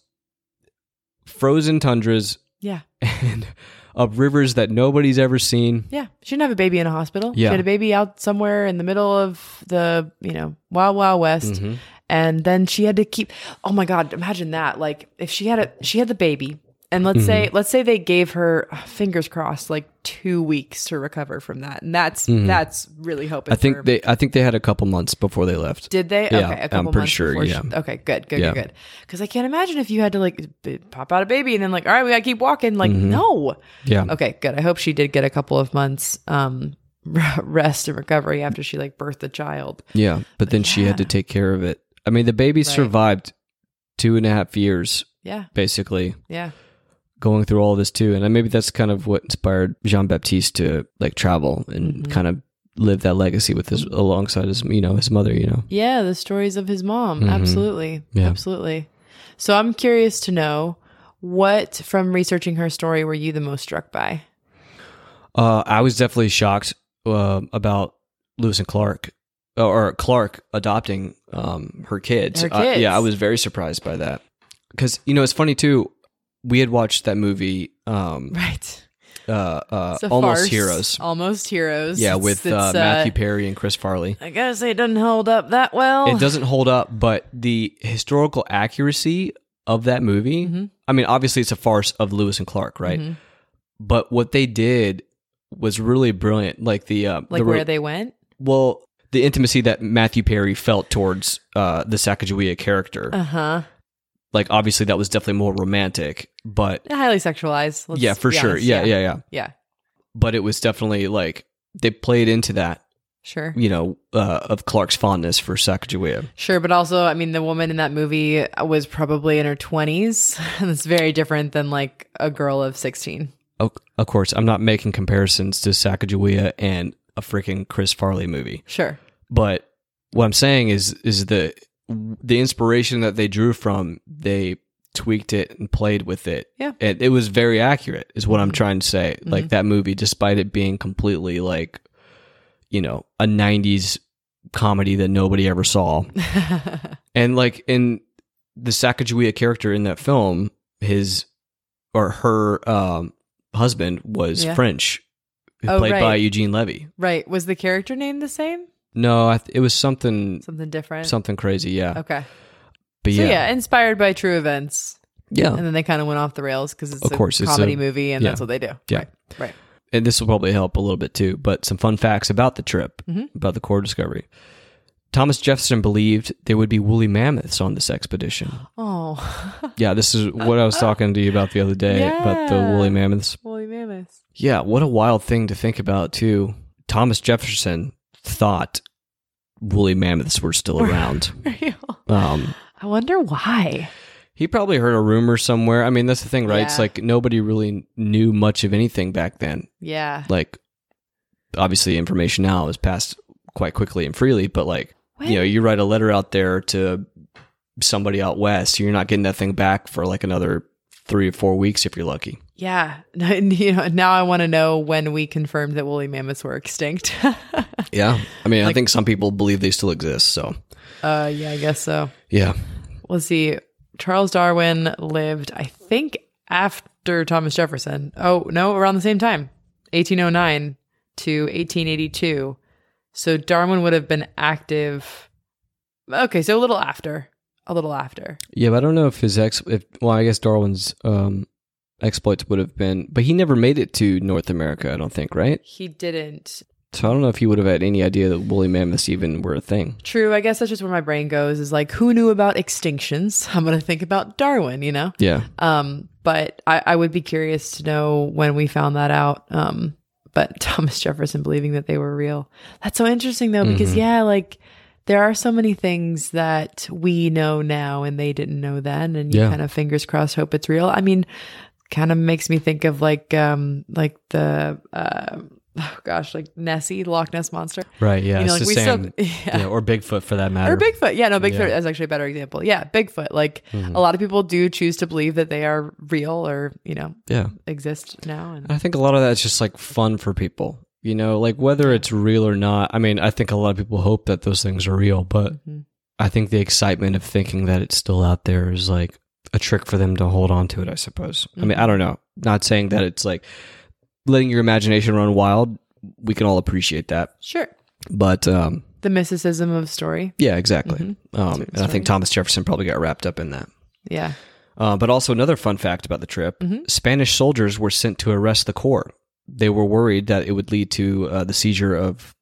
frozen tundras. Yeah. And up rivers that nobody's ever seen. Yeah. She didn't have a baby in a hospital. Yeah. She had a baby out somewhere in the middle of the, wild, wild west. Mm-hmm. And then she had to keep, oh my God, imagine that. Like if she had the baby, and let's say they gave her, fingers crossed, like 2 weeks to recover from that. And that's really hoping. I think they had a couple months before they left. Did they? Yeah, okay, a couple I'm pretty months sure. Before yeah. Okay, good. Because I can't imagine if you had to like pop out a baby and then like, all right, we gotta keep walking. Like, no. Yeah. Okay, good. I hope she did get a couple of months rest and recovery after she like birthed the child. Yeah, but then she had to take care of it. I mean, the baby survived 2.5 years. Yeah. Basically. Yeah. Going through all of this too. And maybe that's kind of what inspired Jean-Baptiste to like travel and kind of live that legacy with alongside his, his mother, Yeah. The stories of his mom. Absolutely. Yeah. Absolutely. So I'm curious to know, what from researching her story were you the most struck by? I was definitely shocked about Lewis and Clark. Or Clark adopting her kids. Yeah, I was very surprised by that. Because, it's funny too, we had watched that movie, right? Almost farce. Heroes. Almost Heroes. Yeah, with Matthew Perry and Chris Farley. I gotta say, it doesn't hold up that well. It doesn't hold up, but the historical accuracy of that movie, I mean, obviously it's a farce of Lewis and Clark, right? But what they did was really brilliant. Like where they went? Well, the intimacy that Matthew Perry felt towards the Sacagawea character. Like, obviously, that was definitely more romantic, but... highly sexualized. Yeah, for sure. Honest. Yeah. But it was definitely, like, they played into that. Sure. Of Clark's fondness for Sacagawea. Sure, but also, I mean, the woman in that movie was probably in her 20s. And it's very different than, like, a girl of 16. Oh, of course, I'm not making comparisons to Sacagawea and a freaking Chris Farley movie. Sure. But what I'm saying is the inspiration that they drew from, they tweaked it and played with it. Yeah. And it was very accurate is what I'm trying to say. Like that movie, despite it being completely like, a 90s comedy that nobody ever saw. And like in the Sacagawea character in that film, her husband was French, played by Eugene Levy. Right. Was the character name the same? No, it was something different, something crazy. Yeah. Okay. But so inspired by true events. Yeah. And then they kind of went off the rails because it's a comedy movie, and that's what they do. Yeah. Right. And this will probably help a little bit too. But some fun facts about the trip, about the core discovery. Thomas Jefferson believed there would be woolly mammoths on this expedition. Oh. Yeah, this is what I was talking to you about the other day, about the woolly mammoths. Woolly mammoths. Yeah, what a wild thing to think about too. Thomas Jefferson thought woolly mammoths were still around. I wonder why. He probably heard a rumor somewhere. I mean, that's the thing, right? It's like nobody really knew much of anything back then. Yeah. Like, obviously, information now is passed quite quickly and freely, but like, you write a letter out there to somebody out west, you're not getting that thing back for like another 3 or 4 weeks if you're lucky. Yeah. Now I want to know when we confirmed that woolly mammoths were extinct. Yeah. I mean, I think some people believe they still exist, so. Yeah, I guess so. Yeah. Let's see. Charles Darwin lived, I think, after Thomas Jefferson. Oh, no, around the same time. 1809 to 1882. So Darwin would have been active. Okay, so a little after. Yeah, but I don't know if I guess Darwin's exploits would have been, but he never made it to North America, I don't think, right? He didn't. So I don't know if he would have had any idea that woolly mammoths even were a thing. True. I guess that's just where my brain goes, is like, who knew about extinctions? I'm going to think about Darwin, you know? Yeah. But I would be curious to know when we found that out. But Thomas Jefferson believing that they were real. That's so interesting though, because like there are so many things that we know now and they didn't know then. And you kind of fingers crossed hope it's real. I mean, kind of makes me think of like the, like Nessie, the Loch Ness Monster. Right, yeah. You know, like we still, or Bigfoot for that matter. Or Bigfoot. Yeah, no, Bigfoot is actually a better example. Yeah, Bigfoot. Like a lot of people do choose to believe that they are real or, exist now. And I think a lot of that's just like fun for people, you know, like whether it's real or not. I mean, I think a lot of people hope that those things are real, but I think the excitement of thinking that it's still out there is like a trick for them to hold on to it, I suppose. I mean, I don't know. Not saying that it's like letting your imagination run wild. We can all appreciate that. Sure. But the mysticism of story. Yeah, exactly. And I think Thomas Jefferson probably got wrapped up in that. Yeah. But also another fun fact about the trip, Spanish soldiers were sent to arrest the Corps. They were worried that it would lead to the seizure of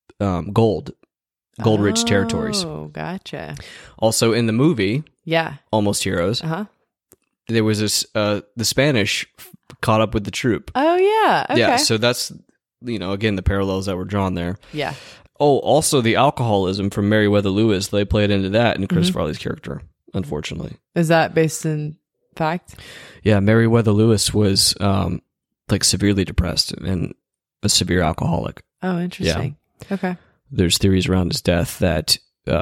gold-rich territories. Oh, gotcha. Also in the movie, Almost Heroes, there was this, the Spanish caught up with the troop. Oh, yeah. Okay. Yeah, so that's, again, the parallels that were drawn there. Yeah. Oh, also the alcoholism from Meriwether Lewis, they played into that in Chris Farley's character, unfortunately. Is that based in fact? Yeah, Meriwether Lewis was severely depressed and a severe alcoholic. Oh, interesting. Yeah. Okay. There's theories around his death that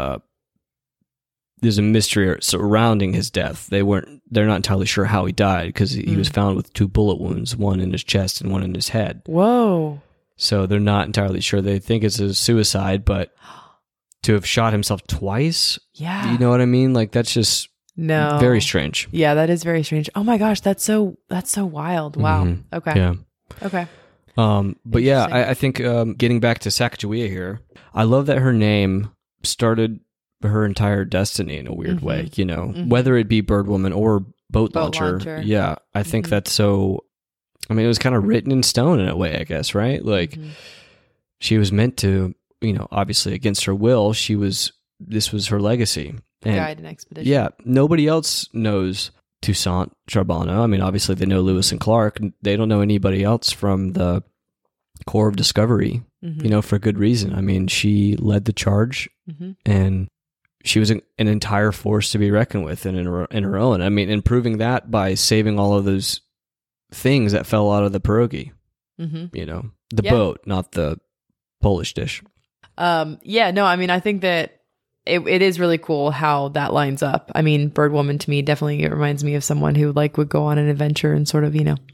there's a mystery surrounding his death. They're not entirely sure how he died because he was found with 2 bullet wounds, one in his chest and one in his head. Whoa. So they're not entirely sure. They think it's a suicide, but to have shot himself twice, you know what I mean? Like that's just very strange. Yeah, that is very strange. Oh my gosh, that's so wild. Wow. Okay. Yeah. Okay. But yeah, I think getting back to Sacagawea here, I love that her name started her entire destiny in a weird way, whether it be Birdwoman or Boat Launcher. Yeah, I think that's so, I mean, it was kind of written in stone in a way, I guess, right? Like she was meant to, obviously against her will, this was her legacy. And guide an expedition. Yeah, nobody else knows Toussaint Charbonneau. I mean, obviously they know Lewis and Clark. They don't know anybody else from the Corps of Discovery, for good reason. I mean, she led the charge and she was an entire force to be reckoned with and in her own. I mean, and proving that by saving all of those things that fell out of the pierogi, the boat, not the Polish dish. Yeah, no, I mean, I think that it is really cool how that lines up. I mean, Birdwoman to me definitely reminds me of someone who would go on an adventure and sort of,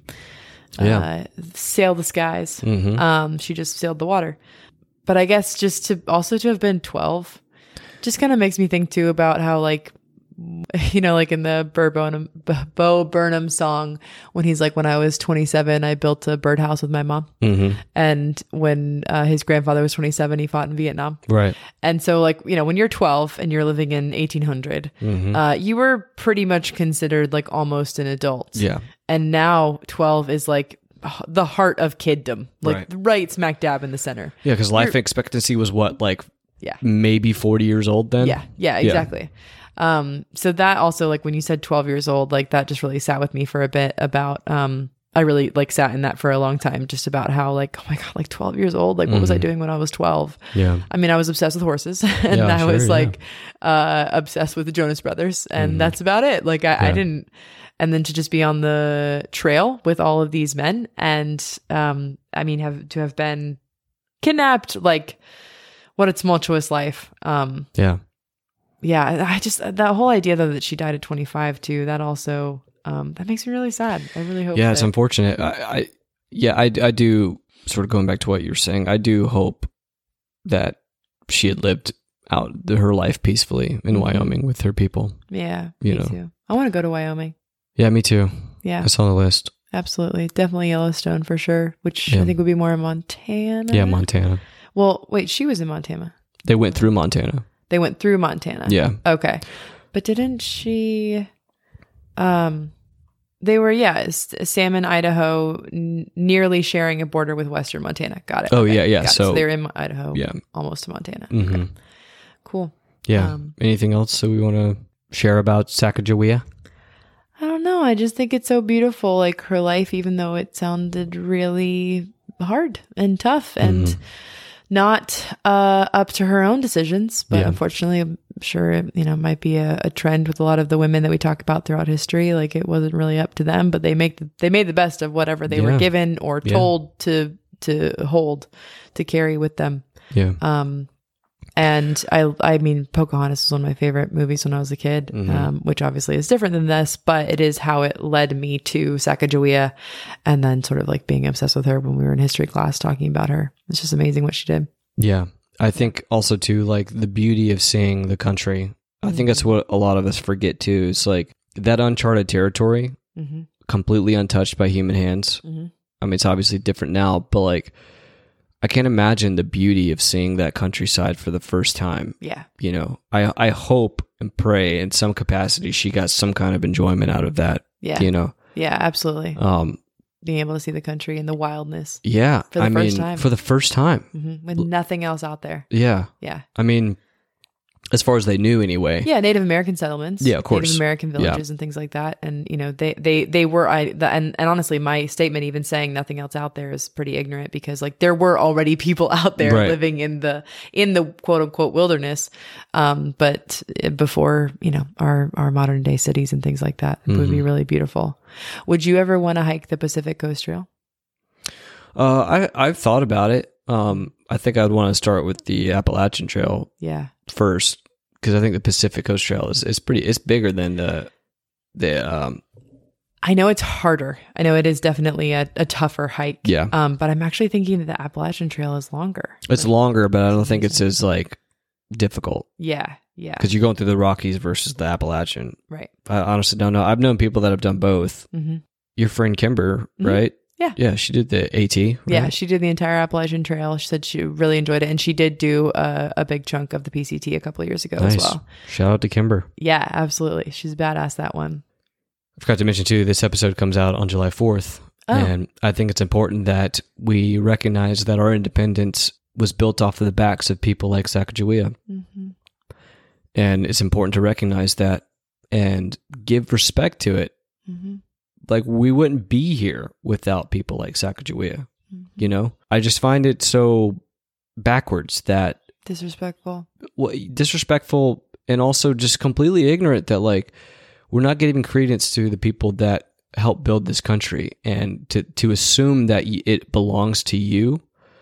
sail the skies. She just sailed the water. But I guess just to have been 12 just kind of makes me think too about how like in the Bo Burnham song when he's like, when I was 27, I built a birdhouse with my mom. And when his grandfather was 27, he fought in Vietnam. Right. And so when you're 12 and you're living in 1800, you were pretty much considered like almost an adult. Yeah. And now 12 is like the heart of kiddom, right smack dab in the center. Yeah. Because life expectancy was what, maybe 40 years old then? Yeah, exactly. So that also, when you said 12 years old, that just really sat with me for a bit about, I really sat in that for a long time, just about how oh my God, 12 years old, what was I doing when I was 12? Yeah. I mean, I was obsessed with horses and I was obsessed with the Jonas Brothers and that's about it. I didn't, and then to just be on the trail with all of these men and, I mean, have been kidnapped, what a tumultuous life. Yeah, I just, that whole idea though that she died at 25 too, that also, that makes me really sad. I really hope. Yeah, it's unfortunate. I do, sort of going back to what you're saying, I do hope that she had lived out her life peacefully in Wyoming with her people. Yeah, me too. I want to go to Wyoming. Yeah, me too. Yeah. It's on the list. Absolutely. Definitely Yellowstone for sure, which I think would be more in Montana. Yeah, Montana. Well, wait, she was in Montana. They went through Montana. They went through Montana. Yeah. Okay. But didn't she They were, Salmon, Idaho, nearly sharing a border with Western Montana. Got it. Oh, okay. yeah. So they're in Idaho, almost to Montana. Mm-hmm. Okay. Cool. Yeah. Anything else that we want to share about Sacagawea? I don't know. I just think it's so beautiful. Like her life, even though it sounded really hard and tough and not up to her own decisions. But unfortunately, I'm sure it might be a trend with a lot of the women that we talk about throughout history. Like it wasn't really up to them, but they made the best of whatever they were given or told to hold, to carry with them. Yeah. And I mean, Pocahontas was one of my favorite movies when I was a kid, which obviously is different than this, but it is how it led me to Sacagawea and then sort of like being obsessed with her when we were in history class talking about her. It's just amazing what she did. Yeah. I think also too, like the beauty of seeing the country. I think that's what a lot of us forget too. Is like that uncharted territory, completely untouched by human hands. I mean, it's obviously different now, but like, I can't imagine the beauty of seeing that countryside for the first time. Yeah. I hope and pray in some capacity she got some kind of enjoyment out of that. Yeah. Yeah, absolutely. Being able to see the country and the wildness. Yeah. For the first time. For the first time. With nothing else out there. Yeah. Yeah. I mean, as far as they knew anyway. Yeah, Native American settlements. Yeah, of course. Native American villages and things like that. And, they were, and honestly, my statement even saying nothing else out there is pretty ignorant because like there were already people out there living in the quote unquote wilderness. But before, our modern day cities and things like that, it would be really beautiful. Would you ever want to hike the Pacific Coast Trail? I've thought about it. I think I'd want to start with the Appalachian Trail. Yeah. First, because I think the Pacific Coast Trail it's bigger than the I know it's harder. I know it is definitely a tougher hike. Yeah. But I'm actually thinking that the Appalachian Trail is longer. It's longer, but I don't think it's as like difficult. Yeah. Yeah. Because you're going through the Rockies versus the Appalachian. Right. I honestly don't know. I've known people that have done both. Your friend Kimber, right? Yeah. Yeah, she did the AT. Right? Yeah, she did the entire Appalachian Trail. She said she really enjoyed it. And she did do a big chunk of the PCT a couple of years ago as well. Shout out to Kimber. Yeah, absolutely. She's badass, that one. I forgot to mention too, this episode comes out on July 4th. Oh. And I think it's important that we recognize that our independence was built off of the backs of people like Sacagawea. And it's important to recognize that and give respect to it. Like we wouldn't be here without people like Sacagawea. I just find it so backwards that disrespectful and also just completely ignorant that like we're not giving credence to the people that helped build this country and to assume that it belongs to you.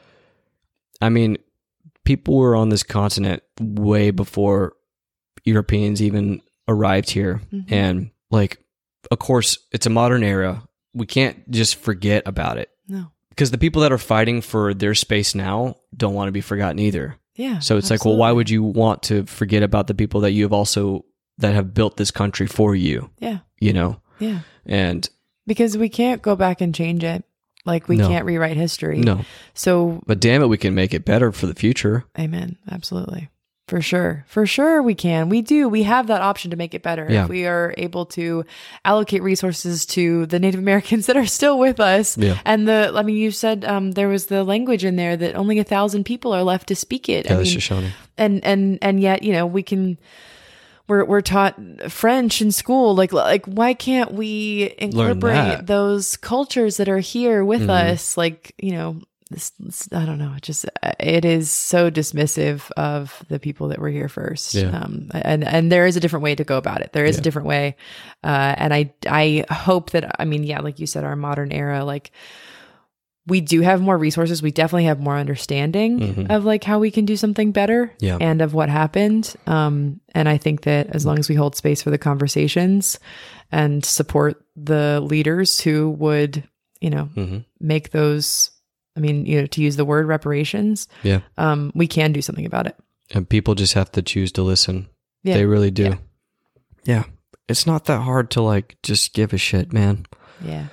I mean, people were on this continent way before Europeans even arrived here. And like, of course, it's a modern era. We can't just forget about it. No. Because the people that are fighting for their space now don't want to be forgotten either. Yeah. So it's like, well, why would you want to forget about the people that that have built this country for you? Yeah. Yeah. And because we can't go back and change it. Like we can't rewrite history. No. So, but damn it, we can make it better for the future. Amen. Absolutely. For sure we can. We do. We have that option to make it better. Yeah. If we are able to allocate resources to the Native Americans that are still with us. Yeah. And you said there was the language in there that only 1,000 people are left to speak it. Yeah, that's Shoshone. And yet, we can, we're taught French in school. Like why can't we incorporate those cultures that are here with us? Like, I don't know. It is so dismissive of the people that were here first. Yeah. And there is a different way to go about it. There is a different way. And I hope that, like you said, our modern era, like we do have more resources. We definitely have more understanding of like how we can do something better and of what happened. And I think that as long as we hold space for the conversations and support the leaders who would, make those, to use the word reparations, we can do something about it. And people just have to choose to listen. Yeah. They really do. Yeah. It's not that hard to like, just give a shit, man. Yeah.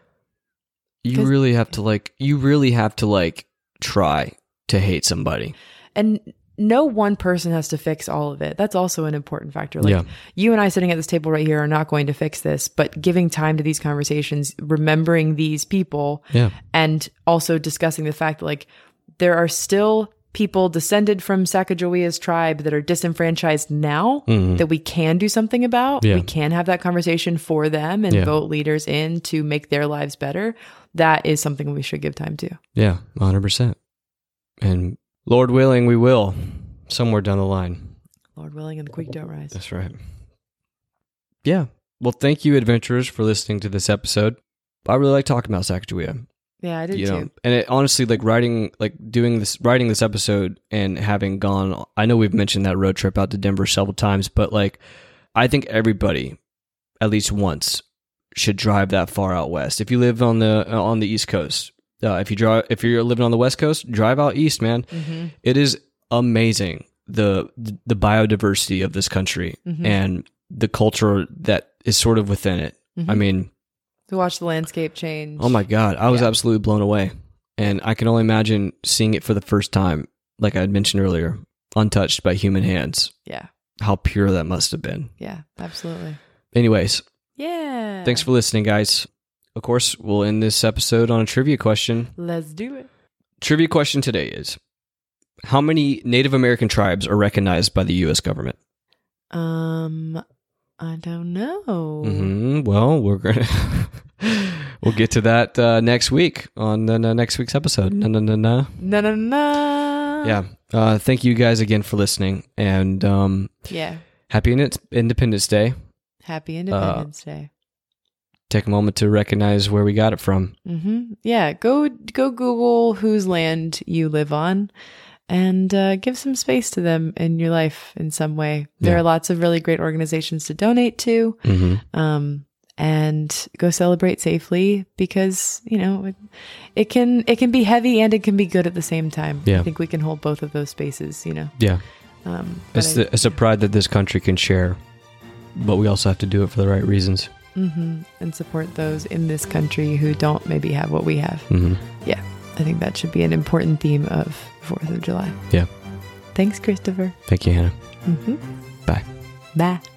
You really have to like try to hate somebody. And no one person has to fix all of it. That's also an important factor. Like you and I sitting at this table right here are not going to fix this, but giving time to these conversations, remembering these people, and also discussing the fact that like there are still people descended from Sacagawea's tribe that are disenfranchised now that we can do something about. We can have that conversation for them and vote leaders in to make their lives better. That is something we should give time to. Yeah, 100%. And Lord willing, we will somewhere down the line. Lord willing, and the creek don't rise. That's right. Yeah. Well, thank you, adventurers, for listening to this episode. I really like talking about Sacagawea. Yeah, I did too. And it, honestly, like writing this episode and having gone, I know we've mentioned that road trip out to Denver several times, but like, I think everybody, at least once, should drive that far out west. If you live on the East Coast, if you're living on the West Coast, drive out east, man. Mm-hmm. It is amazing the biodiversity of this country and the culture that is sort of within it. I mean, to watch the landscape change. Oh my God, I was absolutely blown away, and I can only imagine seeing it for the first time, like I had mentioned earlier, untouched by human hands. Yeah, how pure that must have been. Yeah, absolutely. Anyways, yeah. Thanks for listening, guys. Of course, we'll end this episode on a trivia question. Let's do it. Trivia question today is, how many Native American tribes are recognized by the U.S. government? I don't know. Well, we'll get to that next week on the next week's episode. No. Yeah. Thank you guys again for listening, and happy Independence Day. Happy Independence Day. Take a moment to recognize where we got it from. Yeah, go Google whose land you live on and give some space to them in your life in some way. There are lots of really great organizations to donate to, and go celebrate safely, because, you know, it can be heavy and it can be good at the same time. Yeah. I think we can hold both of those spaces, you know. Yeah. It's a pride that this country can share, but we also have to do it for the right reasons. And support those in this country who don't maybe have what we have. Yeah, I think that should be an important theme of 4th of July. Yeah. Thanks, Christopher. Thank you, Hannah. Bye. Bye.